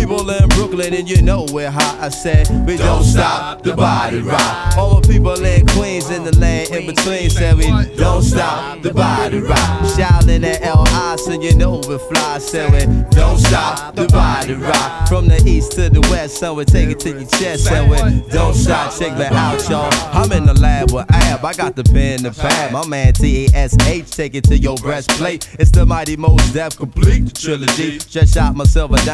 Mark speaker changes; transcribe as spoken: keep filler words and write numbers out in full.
Speaker 1: people in Brooklyn and you know we're hot. I said we don't stop the body rock. All the people in Queens in the land in between said we don't stop the body rock. Shouting at L I so you know we fly. Said we don't stop the body rock. From the east to the west, so we take it to your chest. Said we don't stop, check me out, y'all. I'm in the lab with Ab, I got the pen, the pad. My man T A S H, take it to your breastplate. It's the mighty Mos Def complete trilogy. Just shot myself a